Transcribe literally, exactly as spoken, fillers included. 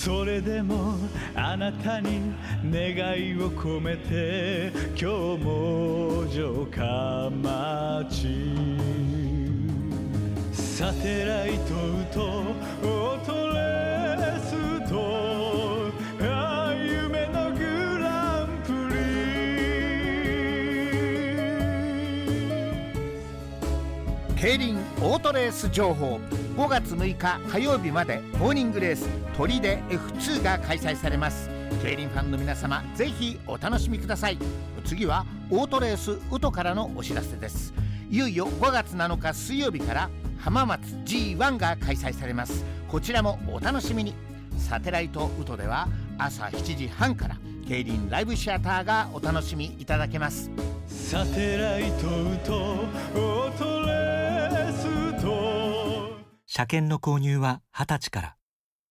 それでもあなたに願いを込めて今日も城下町サテライトとオートレースとああ夢のグランプリ競輪オートレース情報。ごがつむいか火曜日までモーニングレース鳥で エフツー が開催されます。競輪ファンの皆様、ぜひお楽しみください。次はオートレースウトからのお知らせです。いよいよごがつなのか水曜日から浜松 ジーワン が開催されます。こちらもお楽しみに。サテライトウトでは朝しちじはんから競輪ライブシアターがお楽しみいただけます。 サテライトウトオートレースと車検の購入ははたちから。